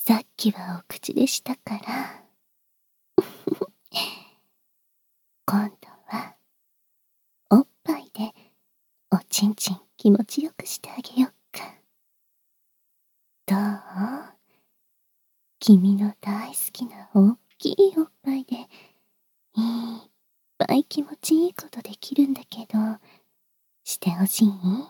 さっきはお口でしたから。今度は、おっぱいで、おちんちん気持ちよくしてあげよっか。どう？君の大好きなおっきいおっぱいで、いっぱい気持ちいいことできるんだけど、してほしい？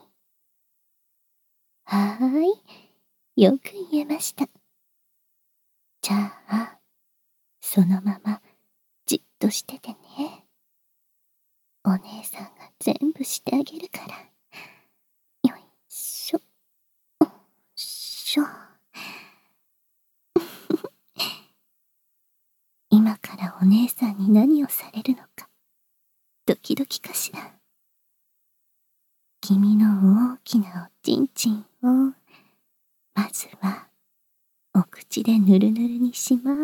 はーい、よく言えました。じゃあ、そのままじっとしててね。お姉さんが全部してあげるから。よいしょ、よいしょ。今からお姉さんに何をされるのか、ドキドキかしら。君の大きなおちんちんを、まずは、お口でぬるぬるにします。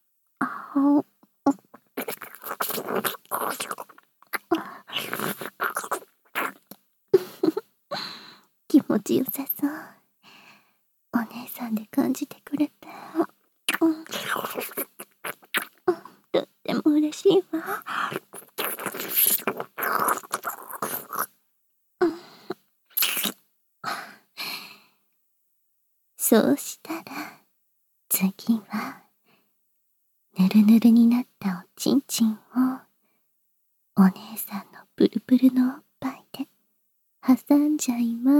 気持ちよさそう。お姉さんで感じてくれて、とっても嬉しいわ。そうしたら、次は、ぬるぬるになったおちんちんを、お姉さんのプルプルのおっぱいで挟んじゃいます。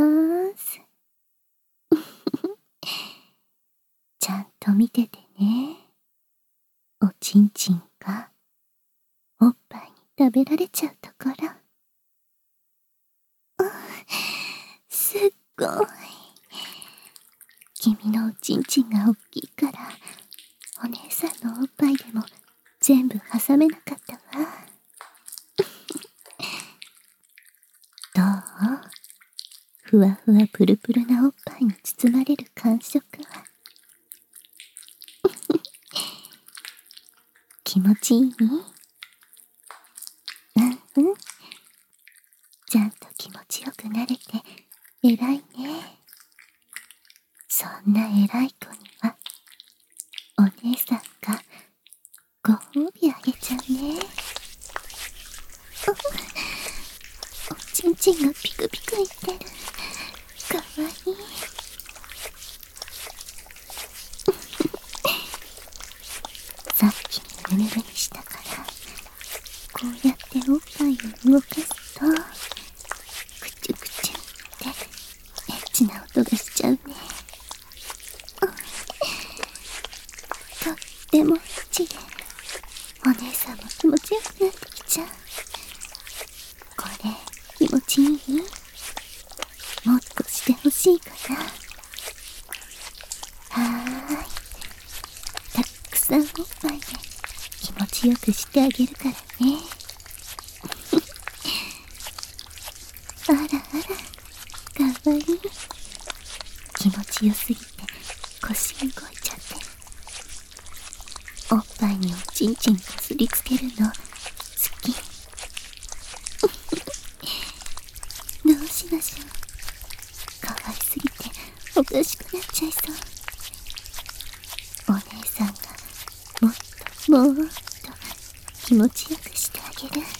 ちゃんと見ててね。おちんちんがおっぱいに食べられちゃうところ。すっごい。君のおちんちんが大きいから、お姉さんのおっぱいでも全部挟めなかったわ。どう？ふわふわプルプルなおっぱいに包まれる感触は。気持ちいい？ちゃんと気持ちよくなれて偉いね。そんな偉い子には、お姉さんがご褒美あげちゃうね。おちんちんがピクピクいってる。かわいい。さっきぬるぬるにしたから、こうやっておっぱいを動かすと、クチュクチュってエッチな音がしちゃうね。とってもエッチで、お姉さんも気持ちよくなってきちゃう。これ気持ちいい？もっとしてほしいかな。はーい、たくさんおっぱいで気持ちよくしてあげるからね。あらあら、かわいい。気持ちよすぎて腰動いちゃって。おっぱいにおちんちんこすりつけるの好き。どうしましょう。かわいすぎておかしくなっちゃいそう。お姉さんがもっともっと気持ちよくしてあげる。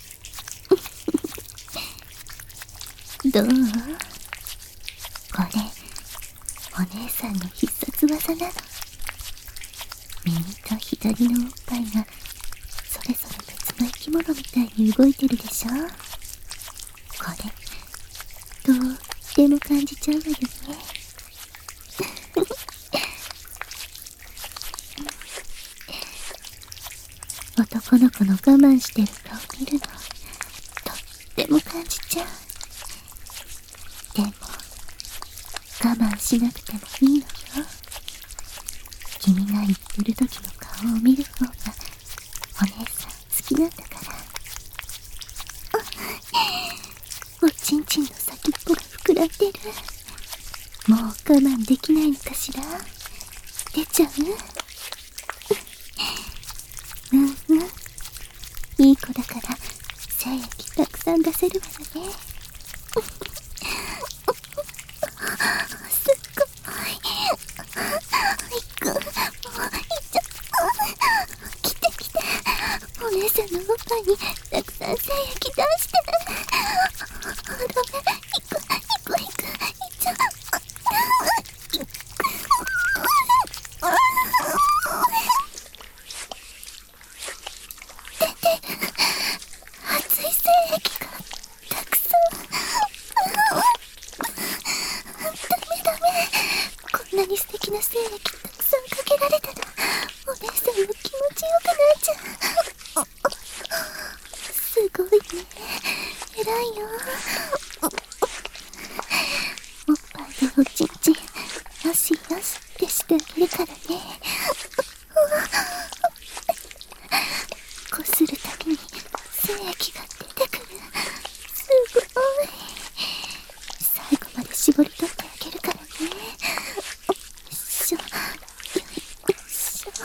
どう？これお姉さんの必殺技なの。右と左のおっぱいがそれぞれ別の生き物みたいに動いてるでしょ。これとっても感じちゃうわよね。男の子の我慢してる顔見るのとっても感じちゃう。でも我慢しなくてもいいのよ。君が言ってる時の顔を見る方がお姉さん好きなんだから。おちんちんの先っぽが膨らんでる。もう我慢できないのかしら。出ちゃう？いい子だから精液たくさん出せるわよね。すっごいにたくさん精液出して。ダメ、いっちゃう。熱い精液がたくさん。ダメ。こんなに素敵な精液たくさんかけられたら、お姉さんも気持ちよくなっちゃう。すごいね。偉いよ。おっぱいでおちんちん、よしよしってしてあげるからね。こするたびに精液が出てくる。すごい。最後まで絞り取ってあげるからね。よいしょ、よいしょ。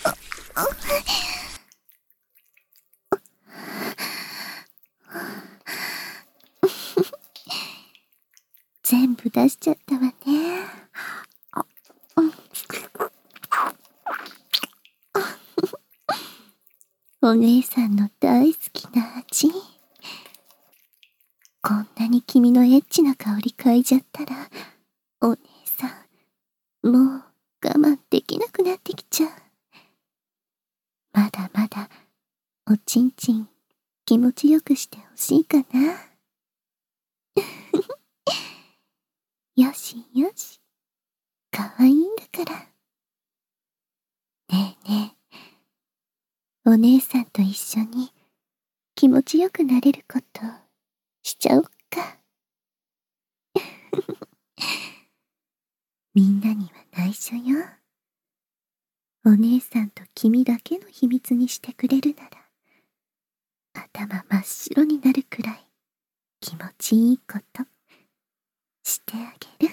全部出しちゃったわね。お姉さんの大好きな味。こんなに君のエッチな香り嗅いじゃったら、お姉さん、もう我慢できなくなってきちゃう。まだまだ、おちんちん気持ちよくしてほしいかな。よしよし、かわいいんだから。ねえねえ、お姉さんと一緒に気持ちよくなれることしちゃおっか。みんなには内緒よ。お姉さんと君だけの秘密にしてくれるなら、頭真っ白になるくらい気持ちいいことしてあげる。